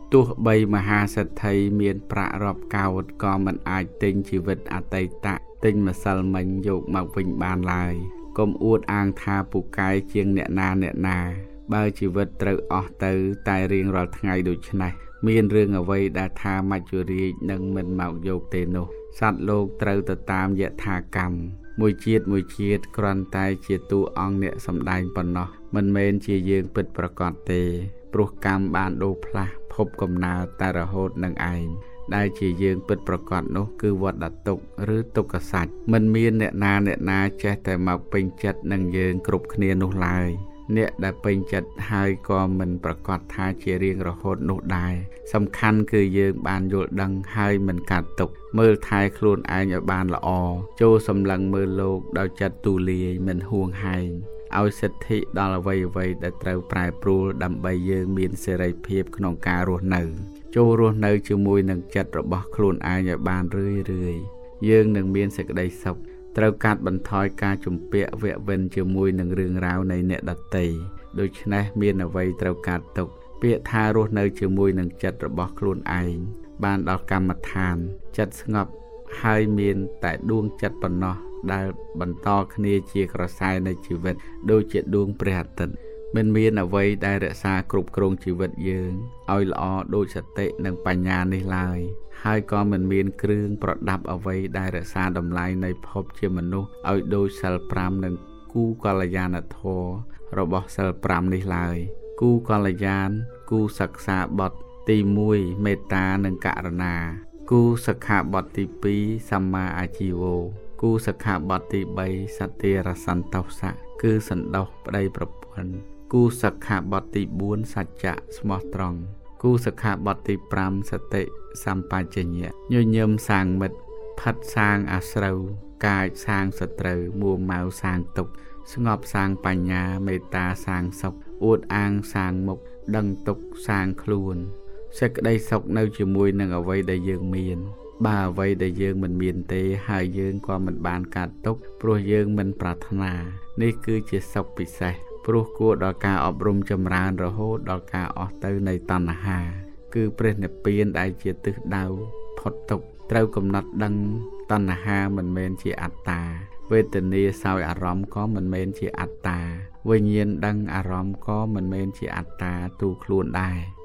ទោះបីមហាសិទ្ធិមានប្រាក់រាប់កោដក៏មិនអាចទិញជីវិតអតីតទិញម្សិលមិញយកមកវិញបានឡើយកុំអួតអាងថាពូកែជាងអ្នកណាបើជីវិតត្រូវអស់ទៅតែរៀងរាល់ថ្ងៃដូចនេះមានរឿងអ្វីដែលថាមច្ចុរាជនឹងមិនមកយកទេនោះសត្វលោកត្រូវទៅតាមយថាកម្មមួយជាតិគ្រាន់តែជាតួអង្គអ្នកសម្ដែងប៉ុណ្ណោះមិនមែនជាយើងពិតប្រាកដទេព្រោះកម្មបានដូរផ្លាស់ភពកំណើតតែរហូតនឹងឯងដែលជាយើងពិតប្រាកដនោះគឺវត្តទុក្ខឬទុក្ខសច្ចមិនមានអ្នកណាចេះតែមកពេញចិត្តនឹងយើងគ្រប់គ្នានោះឡើយអ្នកដែលពេញចិត្តហើយក៏មិនប្រកាសថាជារៀងរហូតនោះដែរសំខាន់គឺយើងបានយល់ដឹងហើយមិនកាត់ទុកមើលថែខ្លួនឯងឲ្យបានល្អចូលសម្លឹងមើលលោកដោយចិត្តទូលាយមិនហួងហែងឲ្យសិទ្ធិដល់អ្វីដែលត្រូវប្រែប្រួលដើម្បីយើងមានសេរីភាពក្នុងការរស់នៅចូលរស់នៅជាមួយនឹងចិត្តរបស់ខ្លួនឯងឲ្យបានរឿយយើងនឹងមានសេចក្តីសុខត្រូវកាត់បន្ថយការជំពាក់វាក់វិនជាមួយនឹងរឿងរ៉ាវនៃអ្នកដទៃដូច្នេះមានអ្វីត្រូវកាត់ទុកពាក្យថារស់នៅជាមួយនឹងចិត្តរបស់ខ្លួនឯងបានដល់កម្មដ្ឋានចិត្តស្ងប់ហើយមានតែដួងចិត្តប៉ុណ្ណោះដែលបន្តគ្នាជាក្រសែនៃជីវិតដូចជាដួងព្រះអាទិត្យមិនមានអ្វីដែលរក្សាគ្រប់គ្រងជីវិតយើងឲ្យល្អដូចសតិនិងបញ្ញានេះឡើយហើយក៏មិនមានគ្រឿងប្រដាប់អ្វីដែលរក្សាតម្លៃនៃភពជាមនុស្សឲ្យដូចសិល5និងគូកល្យាណធម៌របស់សិល5នេះឡើយគូកល្យាណគូសិក្សាបទទី1មេត្តានិងករុណាគូសិក្ខាបទទី2សម្មាអាជីវោគូសិក្ខាបទទី3សតិរសន្តោសៈគឺសន្តោសប្តីប្រពន្ធគូសិក្ខាបទទី4សច្ចៈស្មោះត្រង់គូសិក្ខាបទទី5សតិសម្បជញ្ញៈញញឹមសាងមិត្តផិតសាងអាស្រូវកាចសាងសត្រូវមួម៉ៅសាងទុក្ខស្ងប់សាងបញ្ញាមេត្តាសាងសុខអួតអាងសាងមុខដឹងទុក្ខសាងខ្លួនសេចក្តីសុខនៅជាមួយនឹងអ្វីដែលយើងមានបើអ្វីដែលយើងមិនមានទេហើយយើងក៏មិនបានកាត់ទុកព្រោះយើងមិនប្រាថ្នានេះគឺជាសុខពិសេសព្រោះគួរដល់ការអប់រំចម្រើនរហូតដល់ការអស់ទៅនៃតណ្ហាគឺព្រះនិព្វានដែលជាទិសដៅផុតទុក្ខត្រូវកំណត់ដឹងតណ្ហាមិនមែនជាអត្តាវេទនាសោយអារម្មណ៍ក៏មិនមែនជាអត្តាវិញ្ញាណដឹងអារម្មណ៍ក៏មិនមែនជាអត្តាទូខ្លួនដែរ